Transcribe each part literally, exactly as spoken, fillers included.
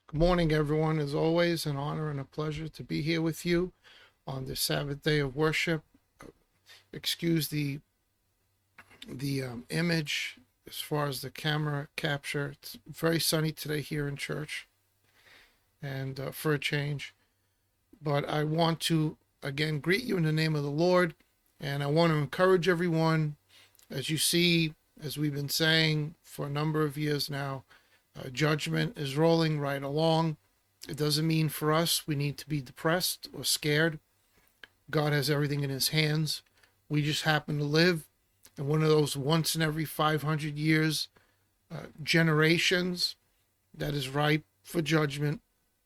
Good morning, everyone. As always, an honor and a pleasure to be here with you on this Sabbath day of worship. Excuse the the um, image as far as the camera capture. It's very sunny today here in church, and uh, for a change. But I want to again greet you in the name of the Lord, and I want to encourage everyone, as you see, as we've been saying for a number of years now, uh, judgment is rolling right along. It doesn't mean for us we need to be depressed or scared. God has everything in his hands. We just happen to live in one of those once in every five hundred years uh, generations that is ripe for judgment.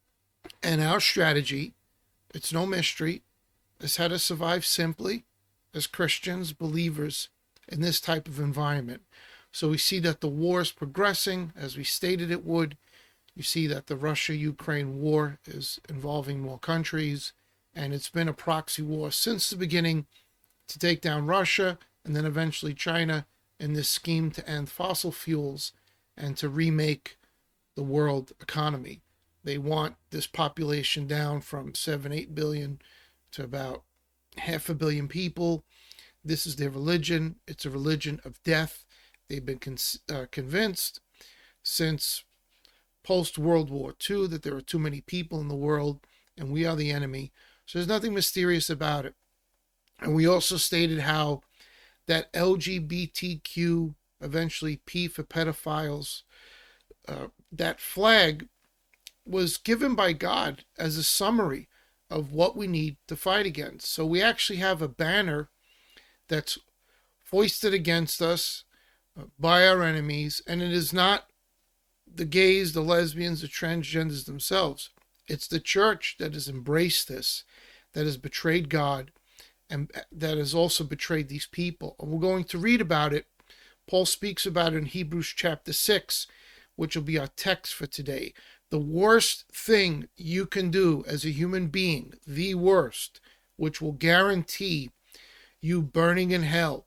And our strategy, it's no mystery, is how to survive simply as Christians, believers in this type of environment. So we see that the war is progressing as we stated it would. You see that the Russia-Ukraine war is involving more countries, and it's been a proxy war since the beginning to take down Russia and then eventually China in this scheme to end fossil fuels and to remake the world economy. They want this population down from seven, eight billion to about half a billion people. This is their religion. It's a religion of death. They've been con- uh, convinced since post-World War Two that there are too many people in the world and we are the enemy. So there's nothing mysterious about it. And we also stated how that L G B T Q, eventually P for pedophiles, uh, that flag was given by God as a summary of what we need to fight against. So we actually have a banner that's foisted against us uh, by our enemies, and it is not the gays, the lesbians, the transgenders themselves. It's the church that has embraced this, that has betrayed God, and that has also betrayed these people. And we're going to read about it. Paul speaks about it in Hebrews chapter six, which will be our text for today. The worst thing you can do as a human being, the worst, which will guarantee you burning in hell,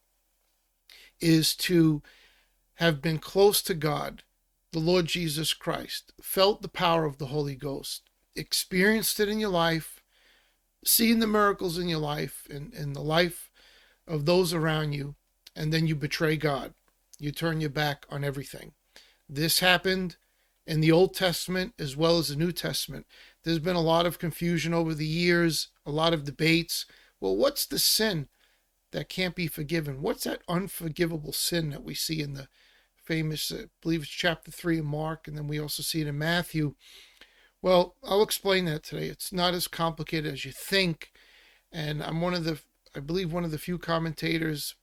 is to have been close to God, the Lord Jesus Christ, felt the power of the Holy Ghost, experienced it in your life, seen the miracles in your life and in the life of those around you, and then you betray God. You turn your back on everything. This happened in the Old Testament as well as the New Testament. There's been a lot of confusion over the years, a lot of debates. Well, what's the sin that can't be forgiven? What's that unforgivable sin that we see in the famous, I believe it's chapter three of Mark, and then we also see it in Matthew? Well, I'll explain that today. It's not as complicated as you think, and I'm one of the, I believe one of the few commentators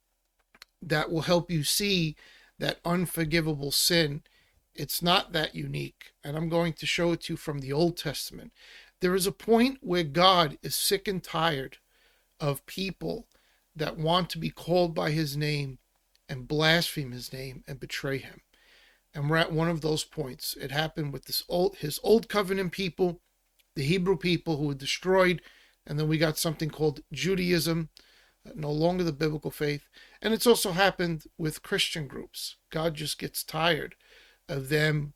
that will help you see that unforgivable sin. It's not that unique, and I'm going to show it to you from the Old Testament. There is a point where God is sick and tired of people that want to be called by his name and blaspheme his name and betray him. And we're at one of those points. It happened with this old, his old covenant people, the Hebrew people who were destroyed, and then we got something called Judaism, no longer the biblical faith. And it's also happened with Christian groups. God just gets tired of them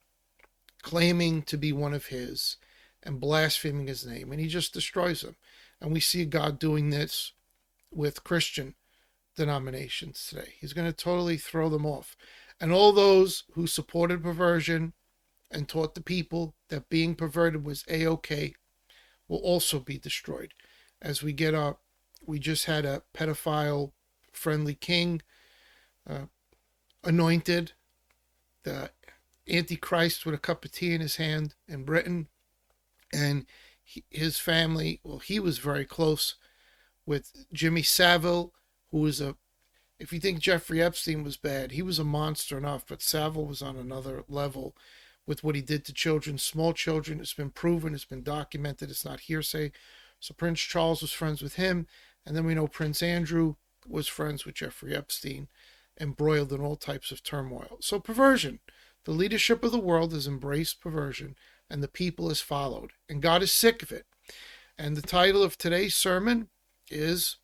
claiming to be one of his and blaspheming his name, and he just destroys them. And we see God doing this with Christian denominations today. He's going to totally throw them off. And all those who supported perversion and taught the people that being perverted was A-okay will also be destroyed. As we get up, we just had a pedophile-friendly king uh, anointed, the Antichrist with a cup of tea in his hand in Britain. And he, his family, well, he was very close with Jimmy Savile, who was a, if you think Jeffrey Epstein was bad, he was a monster enough, but Savile was on another level with what he did to children, small children. It's been proven, it's been documented, it's not hearsay. So Prince Charles was friends with him, and then we know Prince Andrew was friends with Jeffrey Epstein, embroiled in all types of turmoil. So perversion. The leadership of the world has embraced perversion, and the people has followed. And God is sick of it. And the title of today's sermon is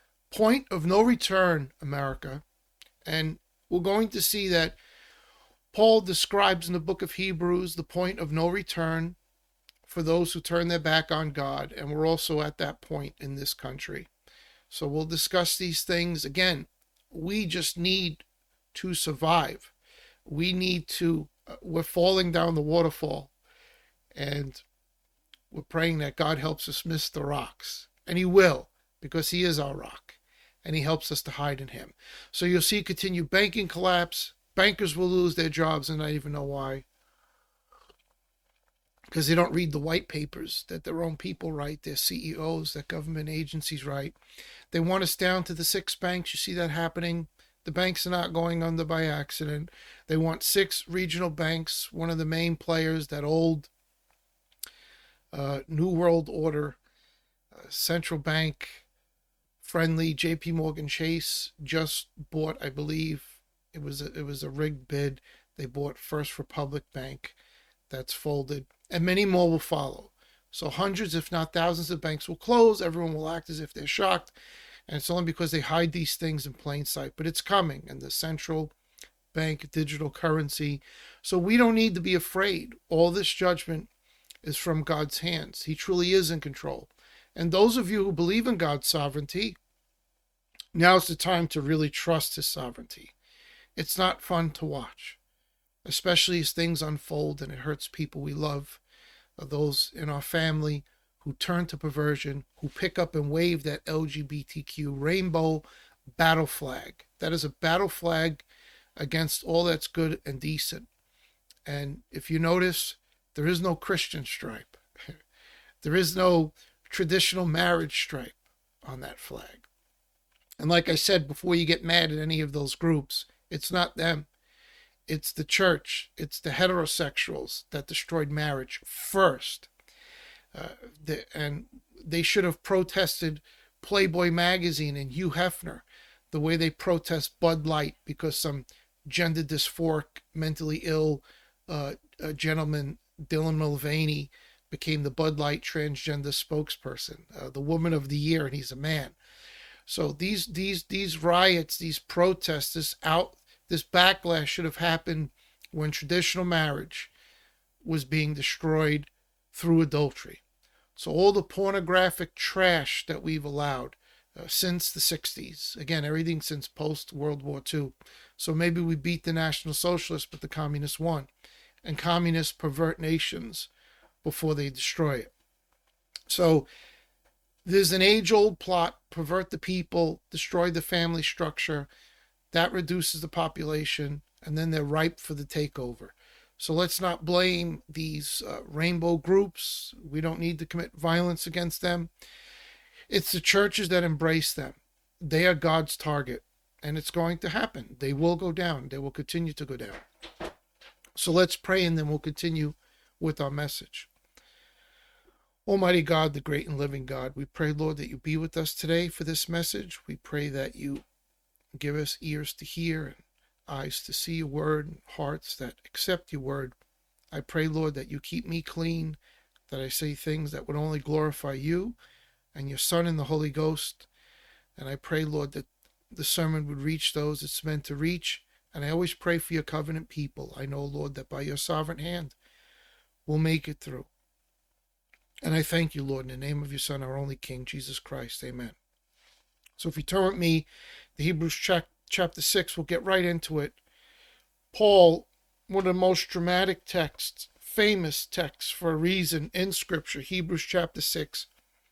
Point of No Return, America. And we're going to see that Paul describes in the book of Hebrews the point of no return for those who turn their back on God, and we're also at that point in this country. So we'll discuss these things. Again, we just need to survive. We need to, uh, we're falling down the waterfall, and we're praying that God helps us miss the rocks. And he will, because he is our rock, and he helps us to hide in him. So you'll see continued banking collapse. Bankers will lose their jobs and not even know why, because they don't read the white papers that their own people write, their C E Os, that government agencies write. They want us down to the six banks. You see that happening. The banks are not going under by accident. They want six regional banks, one of the main players, that old uh, New World Order, uh, central bank friendly. J P Morgan Chase just bought, I believe, it was a, it was a rigged bid. They bought First Republic Bank. That's folded, and many more will follow. So hundreds, if not thousands, of banks will close. Everyone will act as if they're shocked, and it's only because they hide these things in plain sight. But it's coming, and the central bank digital currency. So we don't need to be afraid. All this judgment is from God's hands. He truly is in control. And those of you who believe in God's sovereignty, now's the time to really trust his sovereignty. It's not fun to watch, especially as things unfold and it hurts people we love, those in our family who turn to perversion, who pick up and wave that L G B T Q rainbow battle flag. That is a battle flag against all that's good and decent. And if you notice, there is no Christian stripe. There is no traditional marriage stripe on that flag. And like I said, before you get mad at any of those groups, it's not them. It's the church. It's the heterosexuals that destroyed marriage first. Uh, the, and they should have protested Playboy magazine and Hugh Hefner the way they protest Bud Light because some gender dysphoric, mentally ill uh, uh, gentleman, Dylan Mulvaney, became the Bud Light transgender spokesperson, uh, the woman of the year, and he's a man. So these these these riots, these protests, this out this backlash should have happened when traditional marriage was being destroyed through adultery. So all the pornographic trash that we've allowed uh, since the sixties, again, everything since post-World War Two. So maybe we beat the National Socialists, but the communists won. And communists pervert nations before they destroy it. So there's an age-old plot: pervert the people, destroy the family structure. That reduces the population, and then they're ripe for the takeover. So let's not blame these uh, rainbow groups. We don't need to commit violence against them. It's the churches that embrace them. They are God's target, and it's going to happen. They will go down. They will continue to go down. So let's pray, and then we'll continue with our message. Almighty God, the great and living God, we pray, Lord, that you be with us today for this message. We pray that you give us ears to hear and eyes to see your word and hearts that accept your word. I pray, Lord, that you keep me clean, that I say things that would only glorify you and your Son and the Holy Ghost. And I pray, Lord, that the sermon would reach those it's meant to reach. And I always pray for your covenant people. I know, Lord, that by your sovereign hand, we'll make it through. And I thank you, Lord, in the name of your Son, our only King, Jesus Christ. Amen. So if you turn with me, the Hebrews chapter six, we'll get right into it. Paul, one of the most dramatic texts, famous texts for a reason in Scripture, Hebrews chapter six,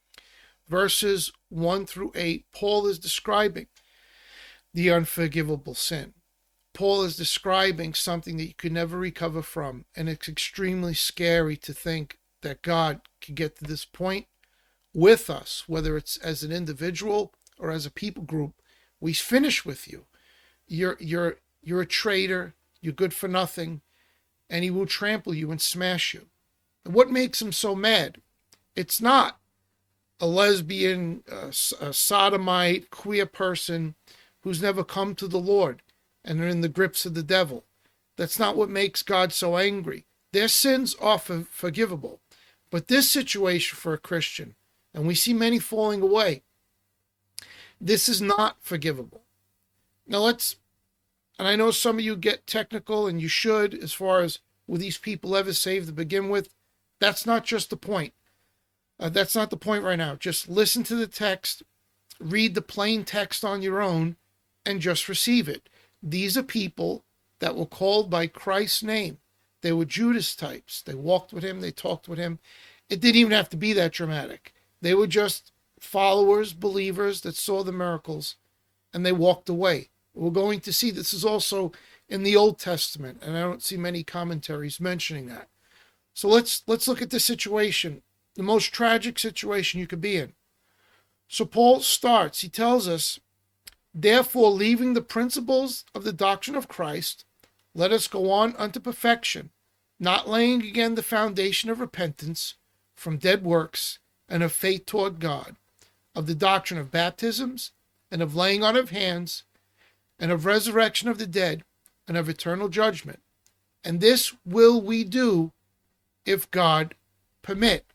verses one through eight, Paul is describing the unforgivable sin. Paul is describing something that you could never recover from, and it's extremely scary to think that God can get to this point with us, whether it's as an individual or as a people group. We finish with you. You're you're you're a traitor. You're good for nothing, and he will trample you and smash you. And what makes him so mad? It's not a lesbian, a, a sodomite, queer person who's never come to the Lord and are in the grips of the devil. That's not what makes God so angry. Their sins are for, forgivable. But this situation for a Christian, and we see many falling away, this is not forgivable. Now let's And I know some of you get technical, and you should, as far as were these people ever saved to begin with. That's not just the point. Uh, that's not the point right now. Just listen to the text, read the plain text on your own, and just receive it. These are people that were called by Christ's name. They were Judas types. They walked with him. They talked with him. It didn't even have to be that dramatic. They were just followers, believers that saw the miracles, and they walked away. We're going to see this is also in the Old Testament, and I don't see many commentaries mentioning that. So let's let's look at this situation, the most tragic situation you could be in. So Paul starts, he tells us, therefore, leaving the principles of the doctrine of Christ, let us go on unto perfection, not laying again the foundation of repentance from dead works and of faith toward God, of the doctrine of baptisms and of laying on of hands and of resurrection of the dead and of eternal judgment. And this will we do if God permit.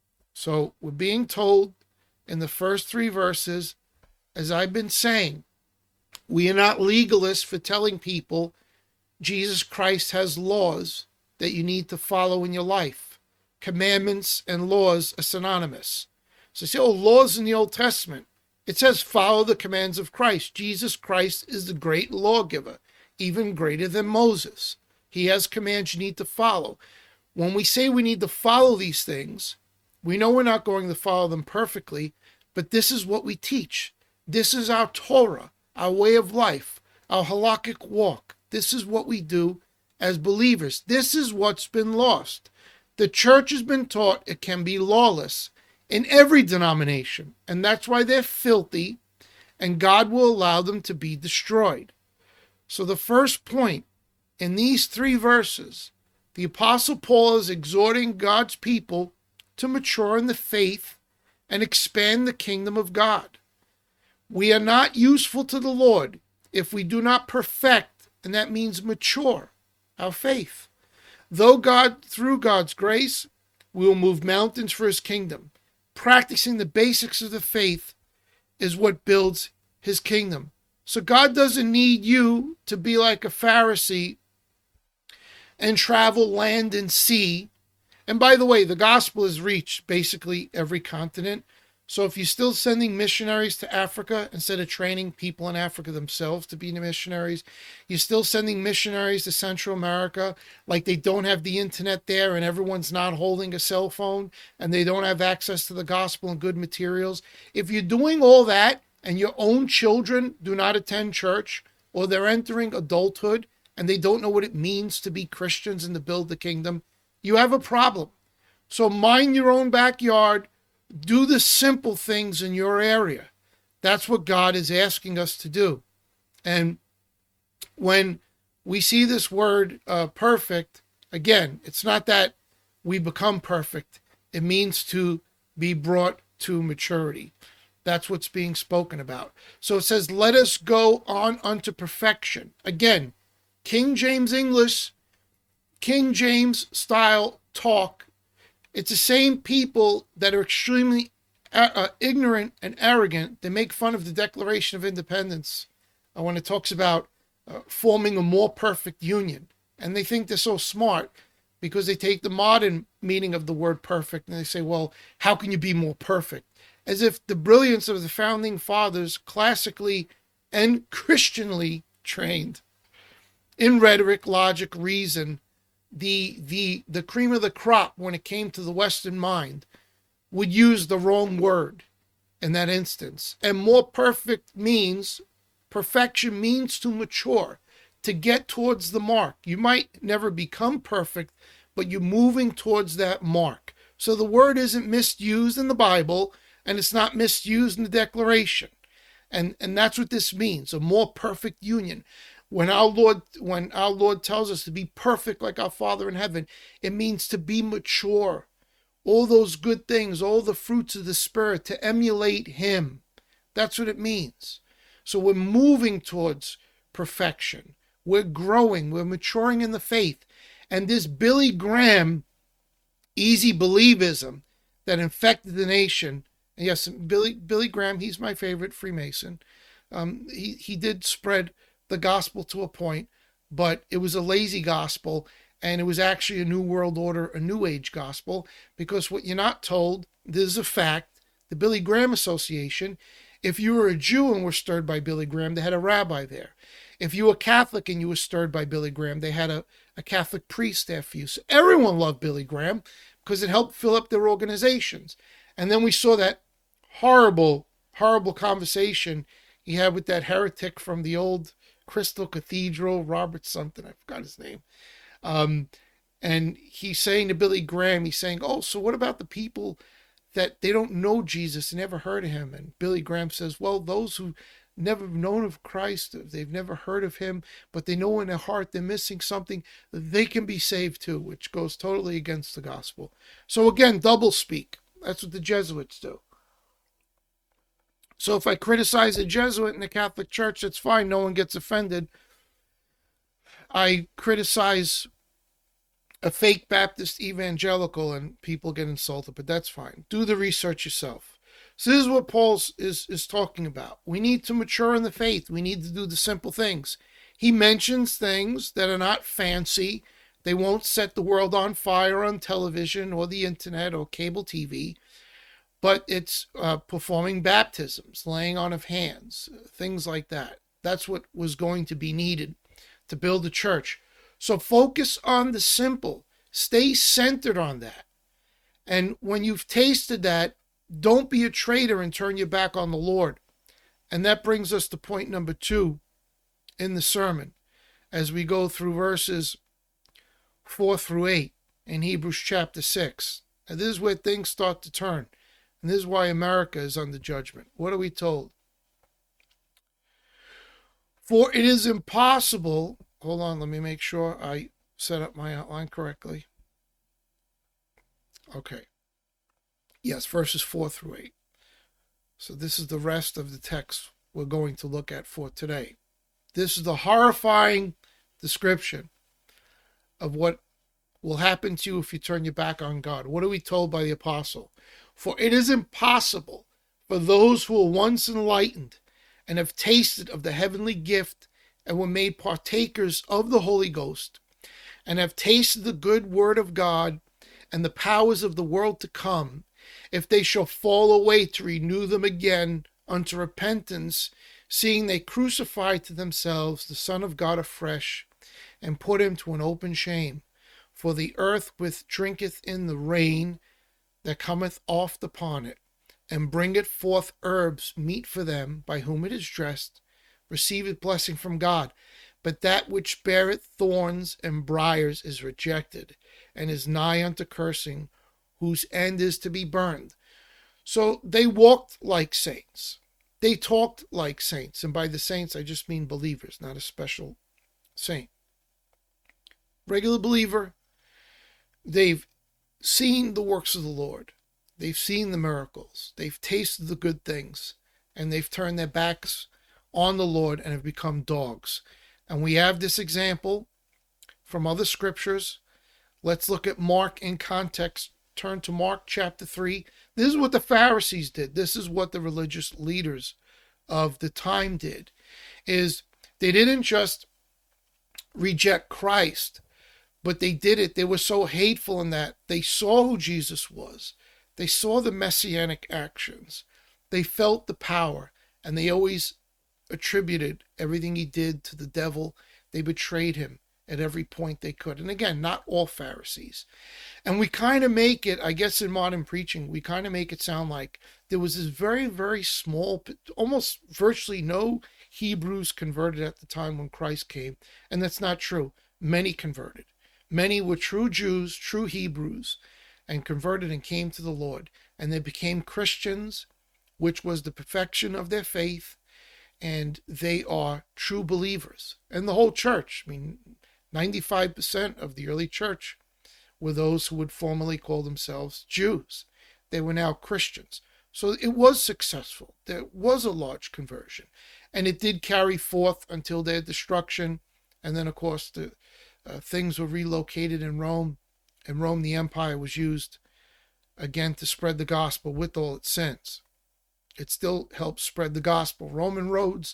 So we're being told in the first three verses, as I've been saying, we are not legalists for telling people Jesus Christ has laws that you need to follow in your life. Commandments and laws are synonymous. So you say, oh, laws in the Old Testament. It says follow the commands of Christ. Jesus Christ is the great lawgiver, even greater than Moses. He has commands you need to follow. When we say we need to follow these things, we know we're not going to follow them perfectly, but this is what we teach. This is our Torah, our way of life, our halakhic walk. This is what we do as believers. This is what's been lost. The church has been taught it can be lawless in every denomination, and that's why they're filthy, and God will allow them to be destroyed. So the first point in these three verses, the Apostle Paul is exhorting God's people to mature in the faith and expand the kingdom of God. We are not useful to the Lord if we do not perfect, and that means mature, our faith. Though God, through God's grace, we will move mountains for his kingdom. Practicing the basics of the faith is what builds his kingdom. So God doesn't need you to be like a Pharisee and travel land and sea. And by the way, the gospel has reached basically every continent. So if you're still sending missionaries to Africa instead of training people in Africa themselves to be missionaries, you're still sending missionaries to Central America, like they don't have the internet there and everyone's not holding a cell phone and they don't have access to the gospel and good materials. If you're doing all that and your own children do not attend church, or they're entering adulthood and they don't know what it means to be Christians and to build the kingdom, you have a problem. So mind your own backyard. Do the simple things in your area. That's what God is asking us to do. And when we see this word uh, perfect, again, it's not that we become perfect. It means to be brought to maturity. That's what's being spoken about. So it says, let us go on unto perfection. Again, King James English, King James style talk. It's the same people that are extremely uh, ignorant and arrogant. They make fun of the Declaration of Independence uh, when it talks about uh, forming a more perfect union. And they think they're so smart because they take the modern meaning of the word perfect and they say, well, how can you be more perfect? As if the brilliance of the founding fathers, classically and Christianly trained in rhetoric, logic, reason, the the the cream of the crop when it came to the Western mind would use the wrong word in that instance. And more perfect means, perfection means to mature, to get towards the mark. You might never become perfect, but you're moving towards that mark. So the word isn't misused in the Bible, and it's not misused in the Declaration. And and that's what this means, a more perfect union. When our Lord, when our Lord tells us to be perfect like our Father in heaven, it means to be mature. All those good things, all the fruits of the Spirit, to emulate him. That's what it means. So we're moving towards perfection. We're growing. We're maturing in the faith. And this Billy Graham easy believism that infected the nation. And yes, Billy Billy Graham, he's my favorite Freemason. Um, he, he did spread the gospel to a point, but it was a lazy gospel, and it was actually a New World Order, a New Age gospel, because what you're not told, this is a fact, the Billy Graham Association, if you were a Jew and were stirred by Billy Graham, they had a rabbi there. If you were Catholic and you were stirred by Billy Graham, they had a, a Catholic priest there for you. So everyone loved Billy Graham because it helped fill up their organizations. And then we saw that horrible, horrible conversation he had with that heretic from the old Crystal Cathedral, Robert something, I forgot his name. Um, and he's saying to Billy Graham, he's saying, oh, so what about the people that they don't know Jesus and never heard of him? And Billy Graham says, well, those who never known of Christ, they've never heard of him, but they know in their heart they're missing something, they can be saved too, which goes totally against the gospel. So again, double speak. That's what the Jesuits do. So if I criticize a Jesuit in the Catholic Church, that's fine. No one gets offended. I criticize a fake Baptist evangelical and people get insulted, but that's fine. Do the research yourself. So this is what Paul is, is talking about. We need to mature in the faith. We need to do the simple things. He mentions things that are not fancy. They won't set the world on fire on television or the internet or cable T V. But it's uh, performing baptisms, laying on of hands, things like that. That's what was going to be needed to build a church. So focus on the simple. Stay centered on that. And when you've tasted that, don't be a traitor and turn your back on the Lord. And that brings us to point number two in the sermon as we go through verses four through eight in Hebrews chapter six. And this is where things start to turn. And this is why America is under judgment. What are we told? For it is impossible. Hold on, let me make sure I set up my outline correctly. Okay. Yes, verses four through eight. So this is the rest of the text we're going to look at for today. This is the horrifying description of what will happen to you if you turn your back on God. What are we told by the apostle? For it is impossible for those who were once enlightened and have tasted of the heavenly gift and were made partakers of the Holy Ghost and have tasted the good word of God and the powers of the world to come, if they shall fall away, to renew them again unto repentance, seeing they crucify to themselves the Son of God afresh, and put him to an open shame. For the earth with drinketh in the rain that cometh oft upon it, and bringeth forth herbs meet for them, by whom it is dressed, receiveth blessing from God. But that which beareth thorns and briars is rejected, and is nigh unto cursing, whose end is to be burned. So they walked like saints. They talked like saints. And by the saints, I just mean believers, not a special saint. Regular believer, they've seen the works of the Lord. They've seen the miracles. They've tasted the good things. And they've turned their backs on the Lord and have become dogs. And we have this example from other scriptures. Let's look at Mark in context. Turn to Mark chapter three. This is what the Pharisees did. This is what the religious leaders of the time did. Is they didn't just reject Christ, but they did it. They were so hateful in that they saw who Jesus was. They saw the messianic actions. They felt the power, and they always attributed everything he did to the devil. They betrayed him at every point they could. And again, not all Pharisees. And we kind of make it, I guess in modern preaching, we kind of make it sound like there was this very, very small, almost virtually no Hebrews converted at the time when Christ came. And that's not true. Many converted. Many were true Jews, true Hebrews, and converted and came to the Lord. And they became Christians, which was the perfection of their faith. And they are true believers. And the whole church, I mean, ninety-five percent of the early church were those who would formerly call themselves Jews. They were now Christians. So it was successful. There was a large conversion. And it did carry forth until their destruction. And then, of course, the uh, things were relocated in Rome. In Rome, the empire was used, again, to spread the gospel with all its sins. It still helps spread the gospel. Roman roads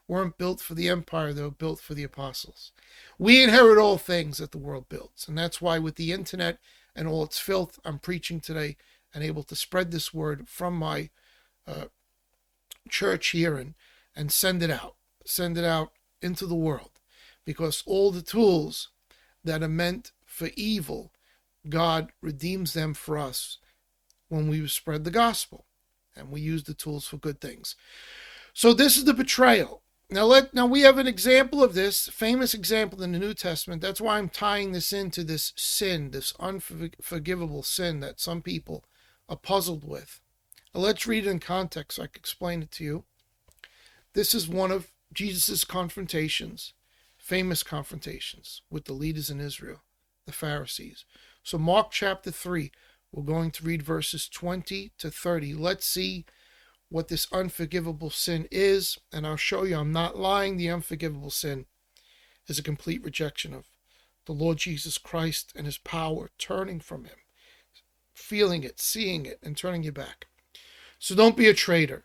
weren't built for the empire, they were built for the apostles. We inherit all things that the world builds. And that's why with the internet and all its filth, I'm preaching today and able to spread this word from my uh, church here and, and send it out. Send it out into the world. Because all the tools that are meant for evil, God redeems them for us when we spread the gospel. And we use the tools for good things. So this is the betrayal. Now let now we have an example of this, famous example in the New Testament. That's why I'm tying this into this sin, this unforgivable sin that some people are puzzled with. Now let's read it in context so I can explain it to you. This is one of Jesus' confrontations, famous confrontations with the leaders in Israel, the Pharisees. So Mark chapter three, we're going to read verses twenty to thirty. Let's see what this unforgivable sin is, and I'll show you I'm not lying. The unforgivable sin is a complete rejection of the Lord Jesus Christ and his power, turning from him, feeling it, seeing it, and turning you back. So don't be a traitor.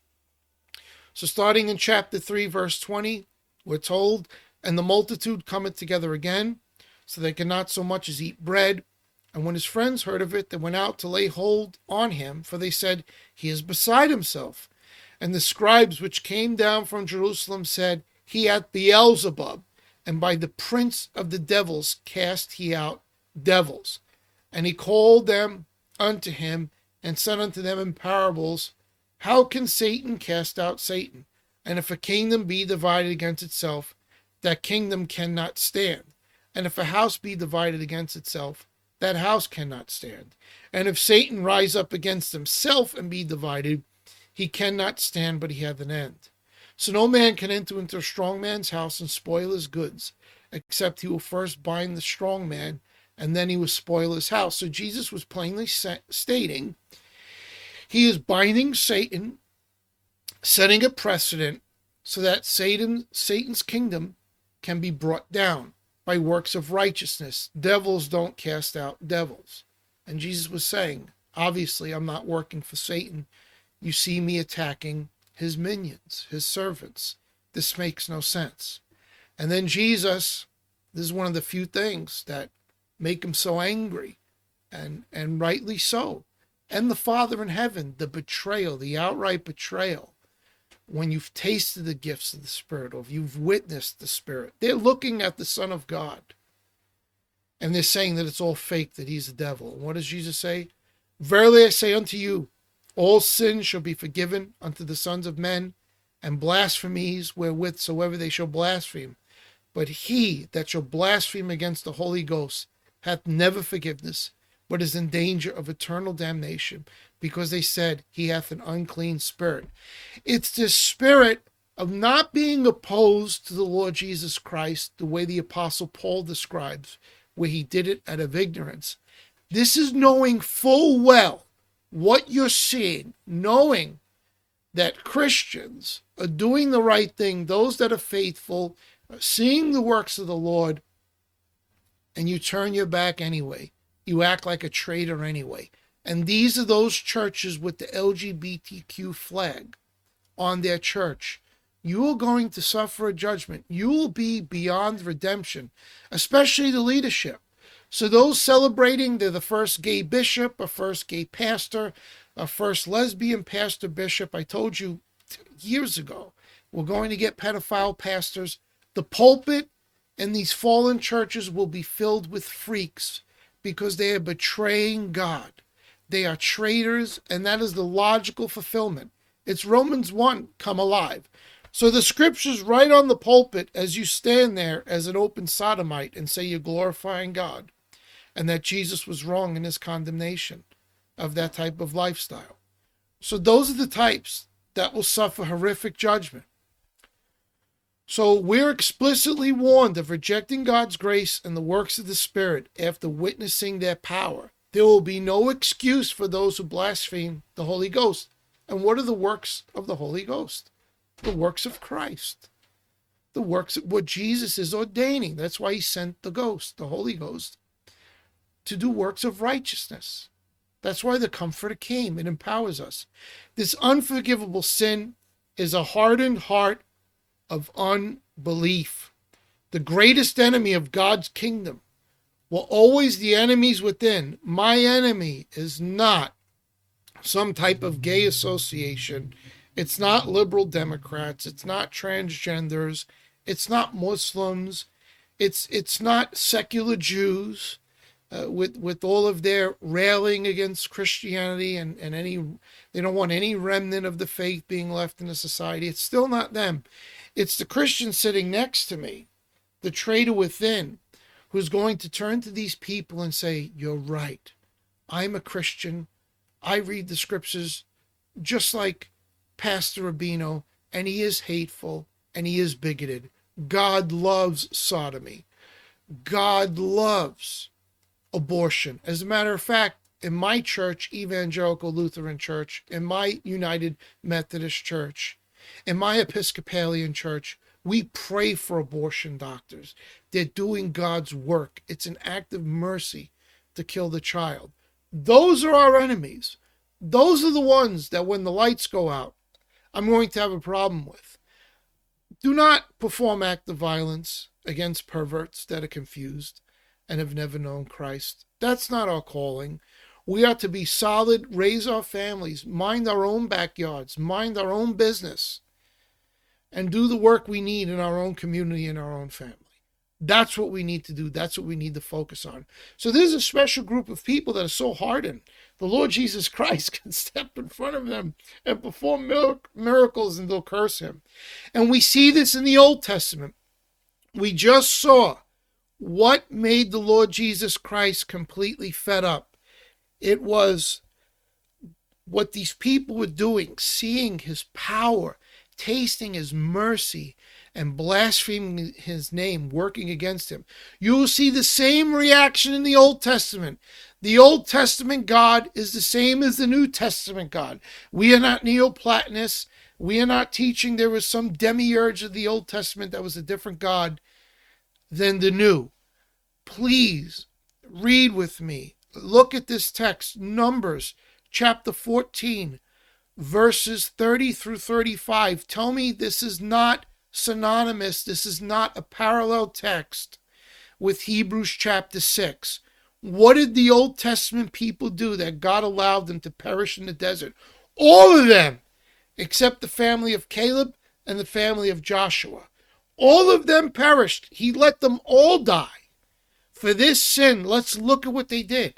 So starting in chapter three, verse twenty, we're told, and the multitude cometh together again, so they could not so much as eat bread. And when his friends heard of it, they went out to lay hold on him, for they said, he is beside himself. And the scribes which came down from Jerusalem said, he hath Beelzebub, and by the prince of the devils cast he out devils. And he called them unto him, and said unto them in parables, how can Satan cast out Satan? And if a kingdom be divided against itself, that kingdom cannot stand. And if a house be divided against itself, that house cannot stand. And if Satan rise up against himself and be divided, he cannot stand, but he hath an end. So no man can enter into a strong man's house and spoil his goods, except he will first bind the strong man, and then he will spoil his house. So Jesus was plainly stating, he is binding Satan, setting a precedent so that Satan, Satan's kingdom can be brought down by works of righteousness. Devils don't cast out devils. And Jesus was saying, obviously, I'm not working for Satan. You see me attacking his minions, his servants. This makes no sense. And then Jesus, this is one of the few things that make him so angry, and, and rightly so. And the Father in heaven, the betrayal, the outright betrayal. When you've tasted the gifts of the Spirit, or if you've witnessed the Spirit, they're looking at the Son of God. And they're saying that it's all fake, that he's the devil. And what does Jesus say? Verily I say unto you, all sins shall be forgiven unto the sons of men, and blasphemies wherewith soever they shall blaspheme. But he that shall blaspheme against the Holy Ghost hath never forgiveness, but is in danger of eternal damnation, because they said he hath an unclean spirit. It's this spirit of not being opposed to the Lord Jesus Christ, the way the Apostle Paul describes, where he did it out of ignorance. This is knowing full well what you're seeing, knowing that Christians are doing the right thing, those that are faithful, are seeing the works of the Lord, and you turn your back anyway. You act like a traitor anyway. And these are those churches with the L G B T Q flag on their church. You are going to suffer a judgment. You will be beyond redemption, especially the leadership. So those celebrating, they're the first gay bishop, a first gay pastor, a first lesbian pastor bishop. I told you years ago, we're going to get pedophile pastors. The pulpit and these fallen churches will be filled with freaks because they are betraying God. They are traitors, and that is the logical fulfillment. It's Romans one, come alive. So the scriptures right on the pulpit as you stand there as an open sodomite and say you're glorifying God, and that Jesus was wrong in his condemnation of that type of lifestyle. So those are the types that will suffer horrific judgment. So we're explicitly warned of rejecting God's grace and the works of the Spirit after witnessing their power. There will be no excuse for those who blaspheme the Holy Ghost. And what are the works of the Holy Ghost? The works of Christ. The works of what Jesus is ordaining. That's why he sent the Ghost, the Holy Ghost, to do works of righteousness. That's why the Comforter came. It empowers us. This unforgivable sin is a hardened heart of unbelief. The greatest enemy of God's kingdom will always the enemies within. My enemy is not some type of gay association. It's not liberal Democrats. It's not transgenders. It's not Muslims. It's it's not secular Jews uh, with with all of their railing against Christianity and, and any they don't want any remnant of the faith being left in the society. It's still not them. It's the Christian sitting next to me, the traitor within, who's going to turn to these people and say, you're right. I'm a Christian. I read the scriptures just like Pastor Rubino, and he is hateful and he is bigoted. God loves sodomy. God loves abortion. As a matter of fact, in my church, Evangelical Lutheran Church, in my United Methodist Church, in my Episcopalian Church, we pray for abortion doctors. They're doing God's work. It's an act of mercy to kill the child. Those are our enemies. Those are the ones that when the lights go out, I'm going to have a problem with. Do not perform acts of violence against perverts that are confused and have never known Christ. That's not our calling. We are to be solid, raise our families, mind our own backyards, mind our own business, and do the work we need in our own community and our own family. That's what we need to do. That's what we need to focus on. So there's a special group of people that are so hardened. The Lord Jesus Christ can step in front of them and perform miracles and they'll curse him. And we see this in the Old Testament. We just saw what made the Lord Jesus Christ completely fed up. It was what these people were doing, seeing his power, tasting his mercy, and blaspheming his name, working against him. You will see the same reaction in the Old Testament. The Old Testament God is the same as the New Testament God. We are not Neoplatonists. We are not teaching there was some demiurge of the Old Testament that was a different God than the New. Please read with me. Look at this text, Numbers chapter fourteen, verses thirty through thirty-five. Tell me this is not synonymous, this is not a parallel text with Hebrews chapter six. What did the Old Testament people do that God allowed them to perish in the desert? All of them, except the family of Caleb and the family of Joshua. All of them perished. He let them all die. For this sin, let's look at what they did.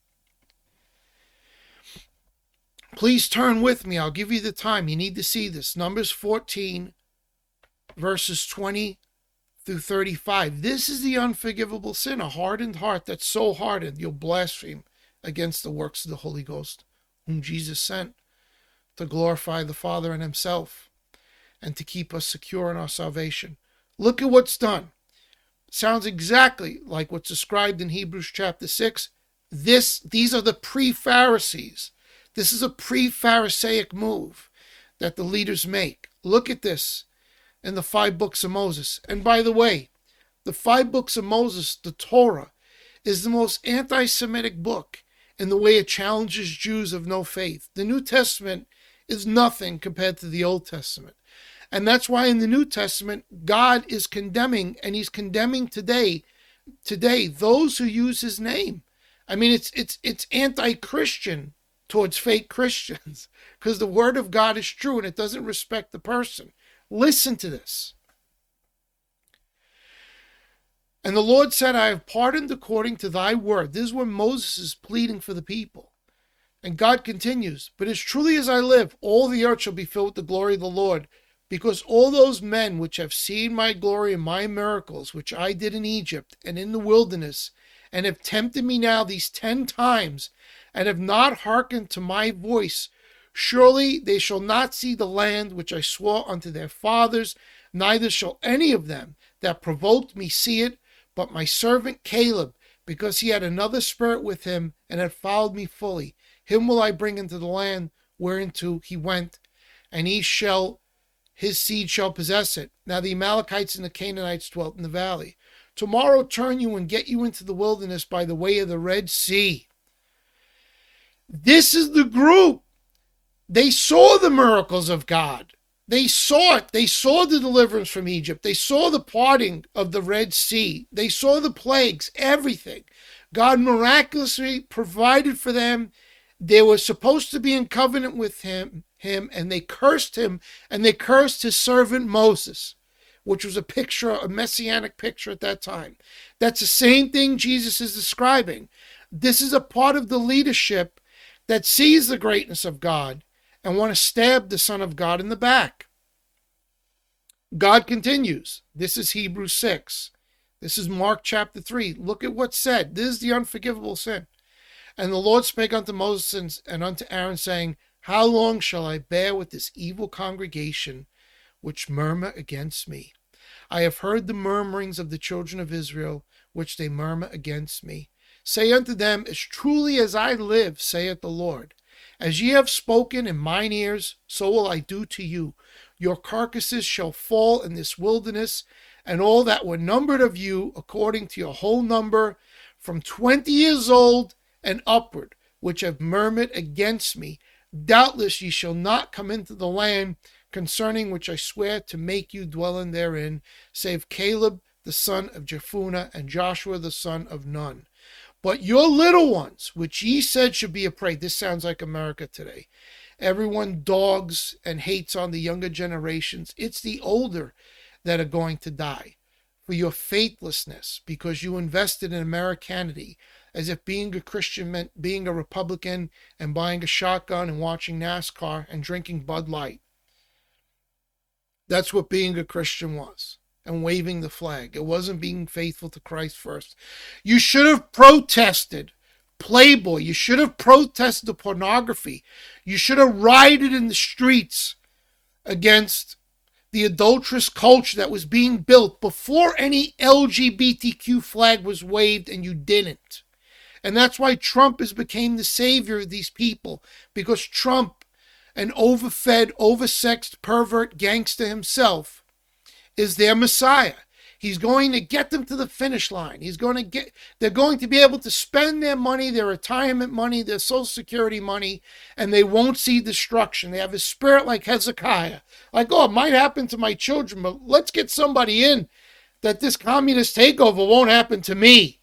Please turn with me. I'll give you the time. You need to see this. Numbers fourteen, verses twenty through thirty-five. This is the unforgivable sin, a hardened heart that's so hardened you'll blaspheme against the works of the Holy Ghost, whom Jesus sent to glorify the Father and himself and to keep us secure in our salvation. Look at what's done. Sounds exactly like what's described in Hebrews chapter six. This, these are the pre-Pharisees. This is a pre-Pharisaic move that the leaders make. Look at this in the five books of Moses. And by the way, the five books of Moses, the Torah, is the most anti-Semitic book in the way it challenges Jews of no faith. The New Testament is nothing compared to the Old Testament. And that's why in the New Testament, God is condemning, and he's condemning today, today those who use his name. I mean, it's it's it's anti-Christian towards fake Christians because the word of God is true and it doesn't respect the person. Listen to this. And the Lord said, I have pardoned according to thy word. This is when Moses is pleading for the people. And God continues, but as truly as I live, all the earth shall be filled with the glory of the Lord, because all those men which have seen my glory and my miracles, which I did in Egypt and in the wilderness, and have tempted me now these ten times, and have not hearkened to my voice, surely they shall not see the land which I swore unto their fathers, neither shall any of them that provoked me see it, but my servant Caleb, because he had another spirit with him, and had followed me fully. Him will I bring into the land whereinto he went, and he shall, his seed shall possess it. Now the Amalekites and the Canaanites dwelt in the valley. Tomorrow turn you and get you into the wilderness by the way of the Red Sea. This is the group. They saw the miracles of God. They saw it. They saw the deliverance from Egypt. They saw the parting of the Red Sea. They saw the plagues, everything. God miraculously provided for them. They were supposed to be in covenant with him, him, and they cursed him, and they cursed his servant Moses, which was a picture, a messianic picture at that time. That's the same thing Jesus is describing. This is a part of the leadership that sees the greatness of God and want to stab the Son of God in the back. God continues. This is Hebrews six. This is Mark chapter three. Look at what's said. This is the unforgivable sin. And the Lord spake unto Moses and unto Aaron, saying, How long shall I bear with this evil congregation, which murmur against me? I have heard the murmurings of the children of Israel, which they murmur against me. Say unto them, As truly as I live, saith the Lord, as ye have spoken in mine ears, so will I do to you. Your carcasses shall fall in this wilderness, and all that were numbered of you, according to your whole number, from twenty years old and upward, which have murmured against me. Doubtless ye shall not come into the land, concerning which I swear to make you dwell in therein, save Caleb the son of Jephunneh and Joshua the son of Nun. But your little ones, which ye said should be a prey. This sounds like America today. Everyone dogs and hates on the younger generations. It's the older that are going to die for your faithlessness, because you invested in Americanity, as if being a Christian meant being a Republican and buying a shotgun and watching NASCAR and drinking Bud Light. That's what being a Christian was. And waving the flag. It wasn't being faithful to Christ first. You should have protested Playboy. You should have protested the pornography. You should have rioted in the streets against the adulterous culture that was being built before any L G B T Q flag was waved, and you didn't. And that's why Trump has become the savior of these people, because Trump, an overfed, oversexed, pervert gangster himself, is their Messiah. He's going to get them to the finish line. He's going to get, they're going to be able to spend their money, their retirement money, their Social Security money, and they won't see destruction. They have a spirit like Hezekiah. Like, oh, it might happen to my children, but let's get somebody in that this communist takeover won't happen to me.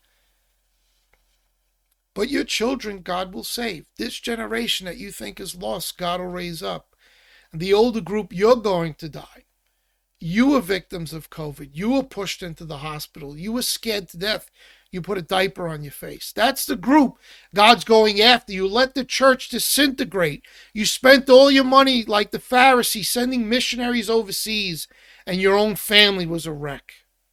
But your children, God will save. This generation that you think is lost, God will raise up. And the older group, you're going to die. You were victims of COVID. You were pushed into the hospital. You were scared to death. You put a diaper on your face. That's the group God's going after. You let the church disintegrate. You spent all your money like the Pharisees, sending missionaries overseas, and your own family was a wreck.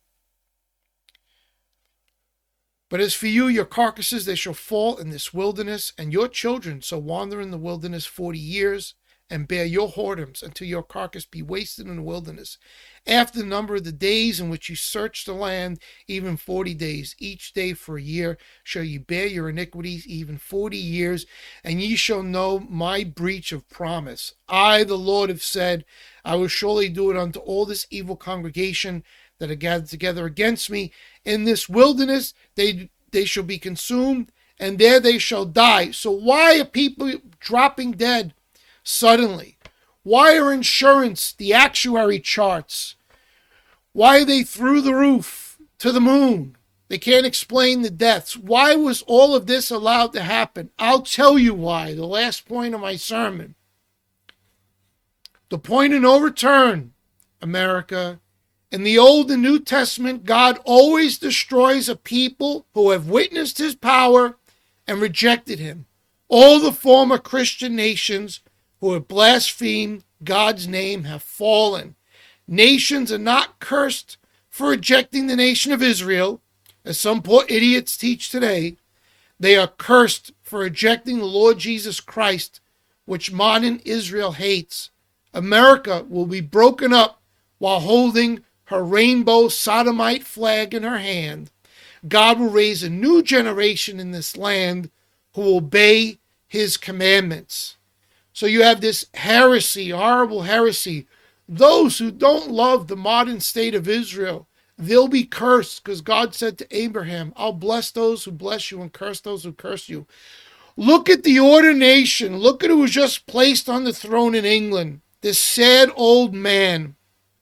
But as for you, your carcasses, they shall fall in this wilderness, and your children shall wander in the wilderness forty years, and bear your whoredoms until your carcass be wasted in the wilderness. After the number of the days in which you search the land, even forty days, each day for a year, shall ye bear your iniquities, even forty years, and ye shall know my breach of promise. I, the Lord, have said, I will surely do it unto all this evil congregation that are gathered together against me. In this wilderness they, they shall be consumed, and there they shall die. So why are people dropping dead suddenly? Why are insurance, the actuary charts, why are they through the roof to the moon? They can't explain the deaths. Why was all of this allowed to happen? I'll tell you why. The last point of my sermon. The point of no return, America. In the Old and New Testament, God always destroys a people who have witnessed his power and rejected him. All the former Christian nations who have blasphemed God's name have fallen. Nations are not cursed for rejecting the nation of Israel, as some poor idiots teach today. They are cursed for rejecting the Lord Jesus Christ, which modern Israel hates. America will be broken up while holding her rainbow sodomite flag in her hand. God will raise a new generation in this land who will obey his commandments. So you have this heresy, horrible heresy. Those who don't love the modern state of Israel, they'll be cursed, because God said to Abraham, I'll bless those who bless you and curse those who curse you. Look at the ordination. Look at who was just placed on the throne in England. This sad old man.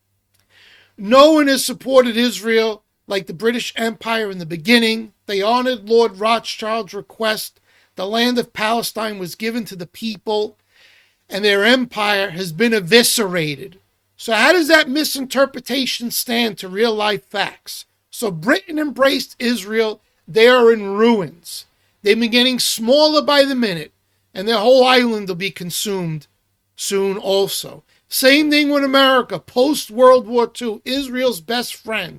No one has supported Israel like the British Empire in the beginning. They honored Lord Rothschild's request. The land of Palestine was given to the people, and their empire has been eviscerated. So how does that misinterpretation stand to real life facts? So Britain embraced Israel. They are in ruins. They've been getting smaller by the minute, and their whole island will be consumed soon also. Same thing with America. Post-World War Two, Israel's best friend.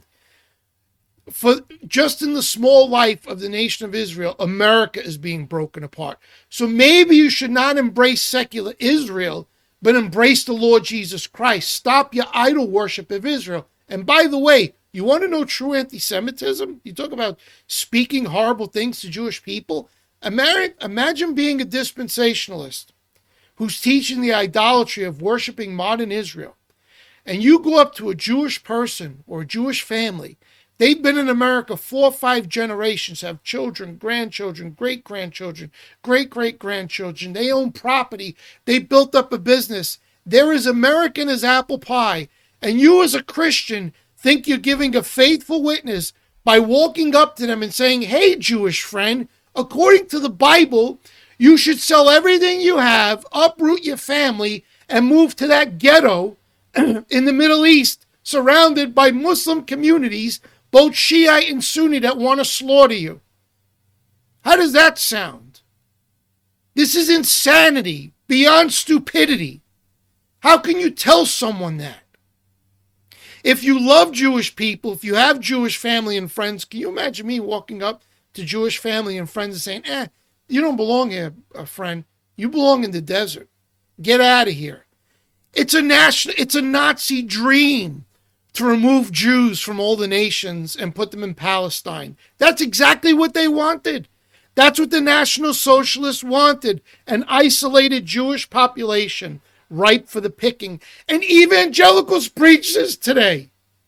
For just in the small life of the nation of Israel, America is being broken apart. So maybe you should not embrace secular Israel, but embrace the Lord Jesus Christ. Stop your idol worship of Israel. And by the way, you want to know true anti-Semitism? You talk about speaking horrible things to Jewish people. Imagine being a dispensationalist who's teaching the idolatry of worshiping modern Israel. And you go up to a Jewish person or a Jewish family. They've been in America four or five generations, have children, grandchildren, great-grandchildren, great-great-grandchildren. They own property. They built up a business. They're as American as apple pie. And you as a Christian think you're giving a faithful witness by walking up to them and saying, hey, Jewish friend, according to the Bible, you should sell everything you have, uproot your family, and move to that ghetto in the Middle East, surrounded by Muslim communities, both Shiite and Sunni, that want to slaughter you. How does that sound? This is insanity, beyond stupidity. How can you tell someone that? If you love Jewish people, if you have Jewish family and friends, can you imagine me walking up to Jewish family and friends and saying, eh, you don't belong here, uh, friend. You belong in the desert. Get out of here. It's a national, it's a Nazi dream to remove Jews from all the nations and put them in Palestine. That's exactly what they wanted. That's what the National Socialists wanted, an isolated Jewish population ripe for the picking. And evangelicals preach this today.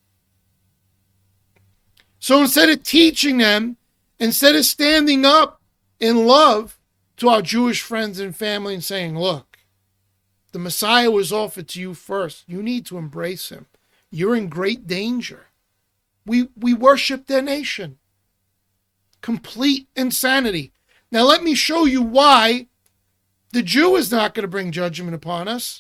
So instead of teaching them, instead of standing up in love to our Jewish friends and family and saying, look, the Messiah was offered to you first. You need to embrace him. You're in great danger. We, we worship their nation. Complete insanity. Now let me show you why the Jew is not going to bring judgment upon us.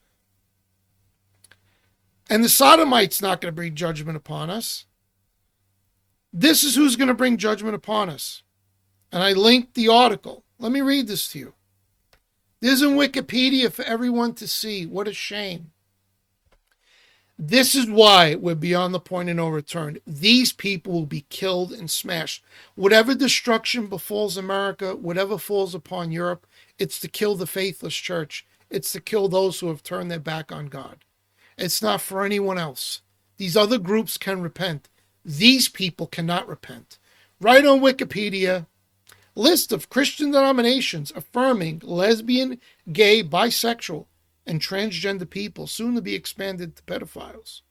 And the Sodomite's not going to bring judgment upon us. This is who's going to bring judgment upon us. And I linked the article. Let me read this to you. This is in Wikipedia for everyone to see. What a shame. This is why we're beyond the point of no return. These people will be killed and smashed. Whatever destruction befalls America, whatever falls upon Europe, it's to kill the faithless church. It's to kill those who have turned their back on God. It's not for anyone else. These other groups can repent. These people cannot repent. Right on Wikipedia, list of Christian denominations affirming lesbian, gay, bisexual, and transgender people, soon to be expanded to pedophiles.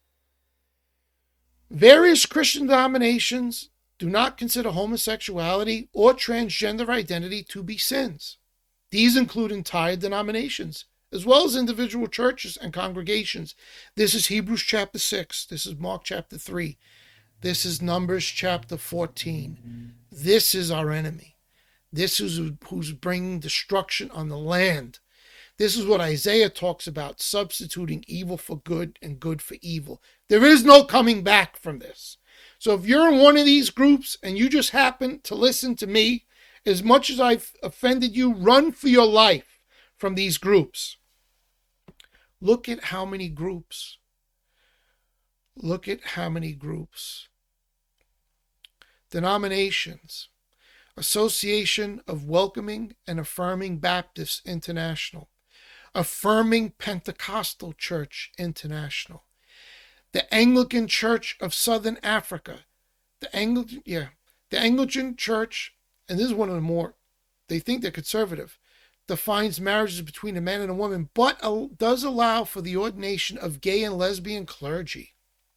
Various Christian denominations do not consider homosexuality or transgender identity to be sins. These include entire denominations, as well as individual churches and congregations. This is Hebrews chapter six. This is Mark chapter three. This is Numbers chapter fourteen. This is our enemy. This is who's bringing destruction on the land. This is what Isaiah talks about, substituting evil for good and good for evil. There is no coming back from this. So if you're in one of these groups and you just happen to listen to me, as much as I've offended you, run for your life from these groups. Look at how many groups. Look at how many groups. Denominations. Association of Welcoming and Affirming Baptists International. Affirming Pentecostal Church International. The Anglican Church of Southern Africa. The Anglican, yeah, the Anglican Church, and this is one of the more, they think they're conservative, defines marriages between a man and a woman, but does allow for the ordination of gay and lesbian clergy.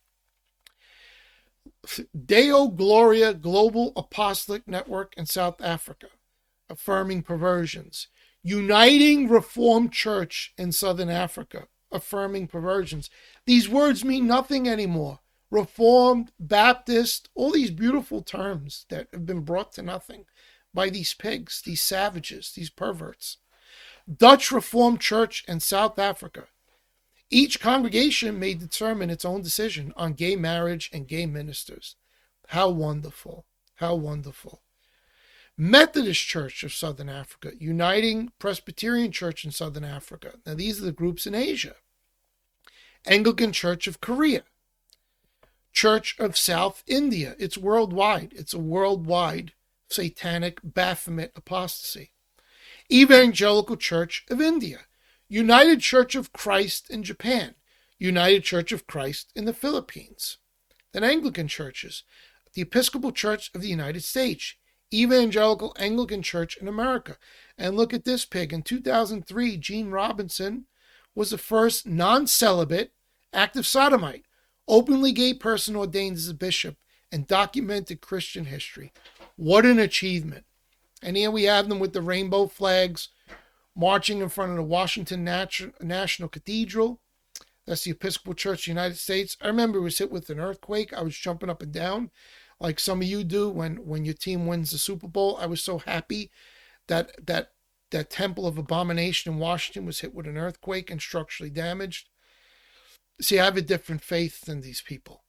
Deo Gloria Global Apostolic Network in South Africa, affirming perversions. Uniting Reformed Church in Southern Africa, affirming perversions. These words mean nothing anymore. Reformed, Baptist, all these beautiful terms that have been brought to nothing by these pigs, these savages, these perverts. Dutch Reformed Church in South Africa. Each congregation may determine its own decision on gay marriage and gay ministers. How wonderful. How wonderful. Methodist Church of Southern Africa, Uniting Presbyterian Church in Southern Africa. Now, these are the groups in Asia. Anglican Church of Korea. Church of South India. It's worldwide. It's a worldwide satanic Baphomet apostasy. Evangelical Church of India. United Church of Christ in Japan. United Church of Christ in the Philippines. Then Anglican churches. The Episcopal Church of the United States. Evangelical Anglican Church in America. And look at this pig. In two thousand three, Gene Robinson was the first non-celibate, active sodomite, openly gay person ordained as a bishop in documented Christian history. What an achievement. And here we have them with the rainbow flags marching in front of the Washington Nat- National Cathedral. That's the Episcopal Church of the United States. I remember it was hit with an earthquake. I was jumping up and down like some of you do when, when your team wins the Super Bowl. I was so happy that that that Temple of Abomination in Washington was hit with an earthquake and structurally damaged. See, I have a different faith than these people.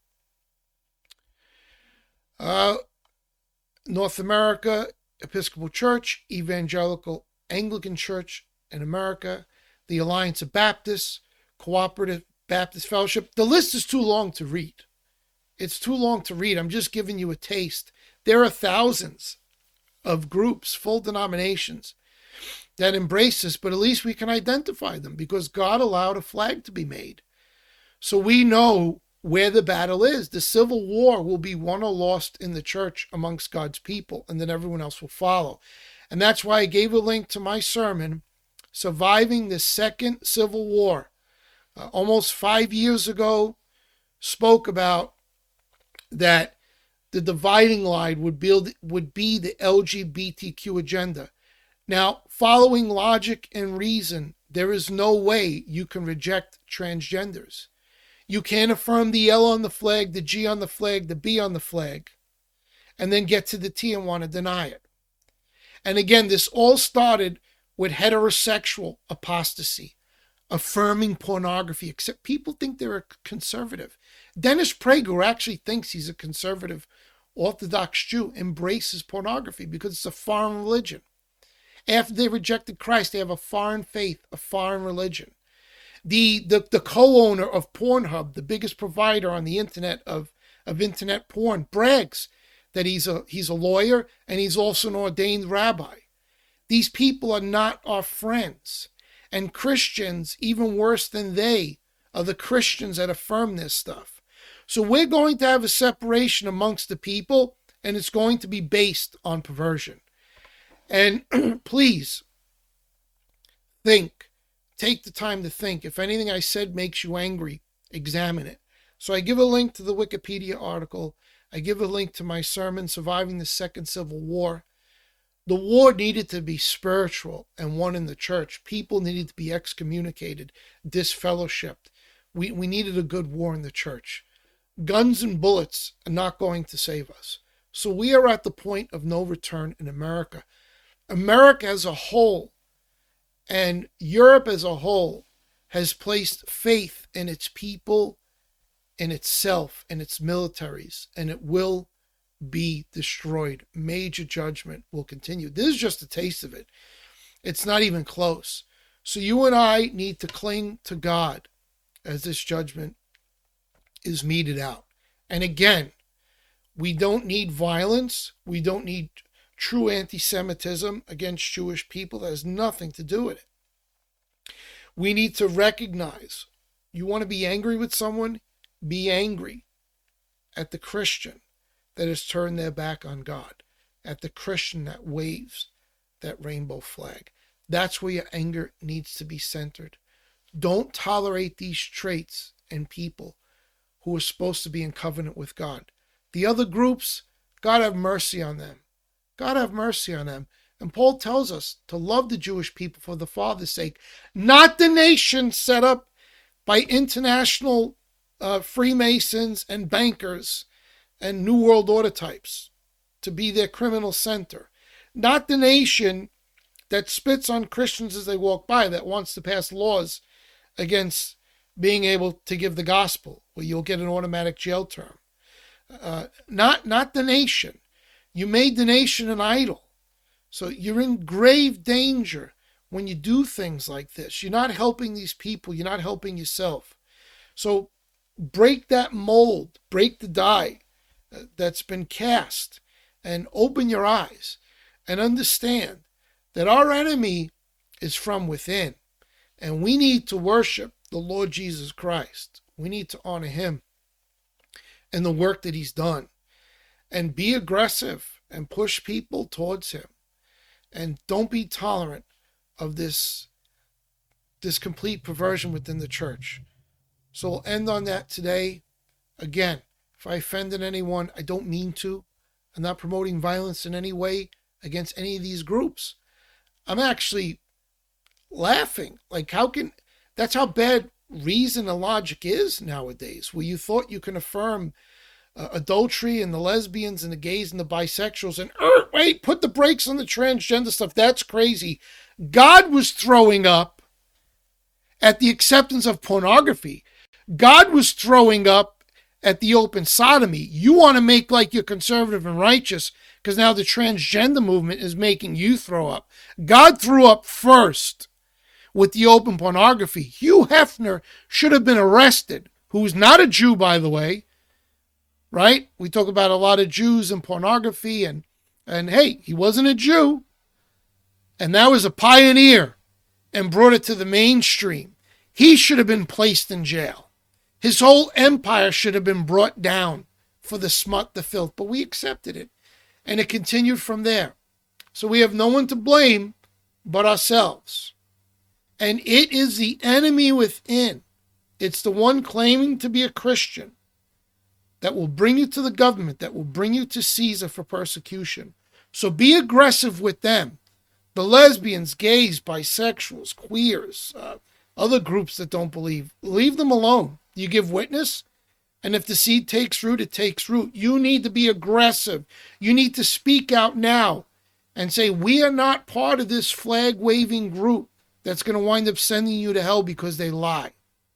Uh, North America, Episcopal Church, Evangelical Anglican Church in America, the Alliance of Baptists, Cooperative Baptist Fellowship. The list is too long to read. It's too long to read. I'm just giving you a taste. There are thousands of groups, full denominations, that embrace this, but at least we can identify them because God allowed a flag to be made. So we know where the battle is. The civil war will be won or lost in the church amongst God's people, and then everyone else will follow. And that's why I gave a link to my sermon, Surviving the Second Civil War. Uh, almost five years ago, spoke about that the dividing line would be, would be the L G B T Q agenda. Now, following logic and reason, there is no way you can reject transgenders. You can't affirm the L on the flag, the G on the flag, the B on the flag, and then get to the T and want to deny it. And again, this all started with heterosexual apostasy, affirming pornography, except people think they're a conservative. Dennis Prager actually thinks he's a conservative Orthodox Jew, embraces pornography because it's a foreign religion. After they rejected Christ, they have a foreign faith, a foreign religion. The, the, the co-owner of Pornhub, the biggest provider on the internet of, of internet porn, brags that he's a, he's a lawyer and he's also an ordained rabbi. These people are not our friends. And Christians, even worse than they, are the Christians that affirm this stuff. So we're going to have a separation amongst the people, and it's going to be based on perversion. And please, think. Take the time to think. If anything I said makes you angry, examine it. So I give a link to the Wikipedia article. I give a link to my sermon, Surviving the Second Civil War. The war needed to be spiritual and won in the church. People needed to be excommunicated, disfellowshipped. We, we needed a good war in the church. Guns and bullets are not going to save us. So we are at the point of no return in America. America as a whole and Europe as a whole has placed faith in its people, in itself, in its militaries, and it will be destroyed. Major judgment will continue. This is just a taste of it. It's not even close. So you and I need to cling to God as this judgment is meted out. And again, we don't need violence. We don't need true anti-Semitism against Jewish people. That has nothing to do with it. We need to recognize, you want to be angry with someone? Be angry at the Christian that has turned their back on God, at the Christian that waves that rainbow flag. That's where your anger needs to be centered. Don't tolerate these traits in people who are supposed to be in covenant with God. The other groups, God have mercy on them. God have mercy on them. And Paul tells us to love the Jewish people for the Father's sake, not the nation set up by international uh, Freemasons and bankers and New World Order types to be their criminal center. Not the nation that spits on Christians as they walk by, that wants to pass laws against being able to give the gospel, where you'll get an automatic jail term. Uh, not, not the nation. You made the nation an idol. So you're in grave danger when you do things like this. You're not helping these people. You're not helping yourself. So break that mold, break the die that's been cast, and open your eyes and understand that our enemy is from within, and we need to worship the Lord Jesus Christ. We need to honor him and the work that he's done, and be aggressive and push people towards him, and don't be tolerant of this this complete perversion within the church. So we'll end on that today. Again, if I offended anyone, I don't mean to. I'm not promoting violence in any way against any of these groups. I'm actually laughing. Like, how can, that's how bad reason and logic is nowadays, where you thought you can affirm uh, adultery and the lesbians and the gays and the bisexuals and, er, wait, put the brakes on the transgender stuff. That's crazy. God was throwing up at the acceptance of pornography. God was throwing up at the open sodomy. You want to make like you're conservative and righteous because now the transgender movement is making you throw up. God threw up first with the open pornography. Hugh Hefner should have been arrested, who's not a Jew, by the way, right? We talk about a lot of Jews and pornography, and, and hey, he wasn't a Jew. And that was a pioneer and brought it to the mainstream. He should have been placed in jail. His whole empire should have been brought down for the smut, the filth, but we accepted it. And it continued from there. So we have no one to blame but ourselves. And it is the enemy within. It's the one claiming to be a Christian that will bring you to the government, that will bring you to Caesar for persecution. So be aggressive with them. The lesbians, gays, bisexuals, queers, uh, other groups that don't believe, leave them alone. You give witness, and if the seed takes root, it takes root. You need to be aggressive. You need to speak out now and say, we are not part of this flag-waving group that's going to wind up sending you to hell because they lie.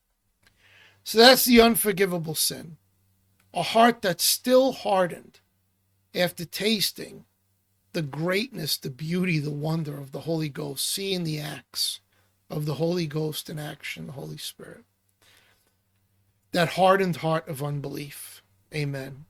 So that's the unforgivable sin. A heart that's still hardened after tasting the greatness, the beauty, the wonder of the Holy Ghost, seeing the acts of the Holy Ghost in action, the Holy Spirit. That hardened heart of unbelief. Amen.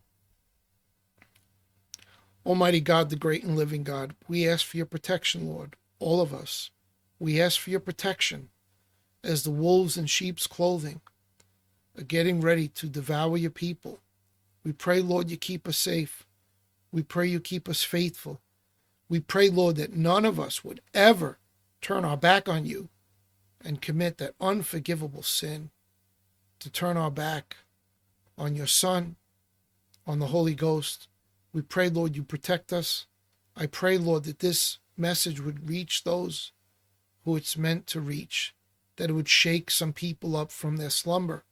Almighty God, the great and living God, we ask for your protection, Lord, all of us. We ask for your protection as the wolves in sheep's clothing are getting ready to devour your people. We pray, Lord, you keep us safe. We pray you keep us faithful. We pray, Lord, that none of us would ever turn our back on you and commit that unforgivable sin, to turn our back on your Son, on the Holy Ghost. We pray, Lord, you protect us. I pray, Lord, that this message would reach those who it's meant to reach, that it would shake some people up from their slumber.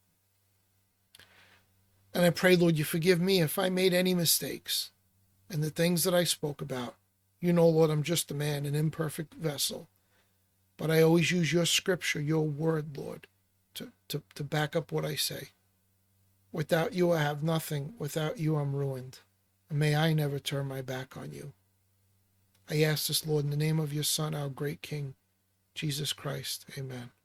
And I pray, Lord, you forgive me if I made any mistakes in the things that I spoke about. You know, Lord, I'm just a man, an imperfect vessel. But I always use your scripture, your word, Lord, to, to, to back up what I say. Without you, I have nothing. Without you, I'm ruined. And may I never turn my back on you. I ask this, Lord, in the name of your Son, our great King, Jesus Christ. Amen.